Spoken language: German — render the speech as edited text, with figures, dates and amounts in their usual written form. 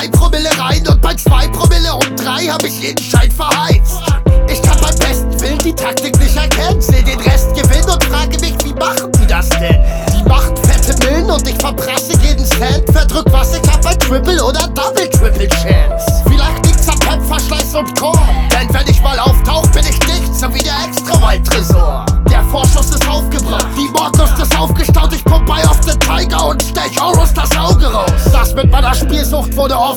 3 Promille rein und bei 2 Promille um 3 hab ich jeden Schein verheizt. Ich kann beim besten Willen die Taktik nicht erkennen, seh den Rest gewinnen und frage mich, wie machen die das denn? Die machen fette Millen und ich verprasse jeden Cent. Verdrück was ich hab bei Triple oder Double Chance. Vielleicht liegt's am Pep, Verschleiß und Korn, denn wenn ich mal auftauch, bin ich dicht, so wie der Extra-Wald-Tresor. Der Vorschuss ist aufgebracht, die Mordlust ist aufgestaut. Ich pump bei auf den Tiger und stech Horus das Auge raus. Das mit meiner Spielsucht wurde oft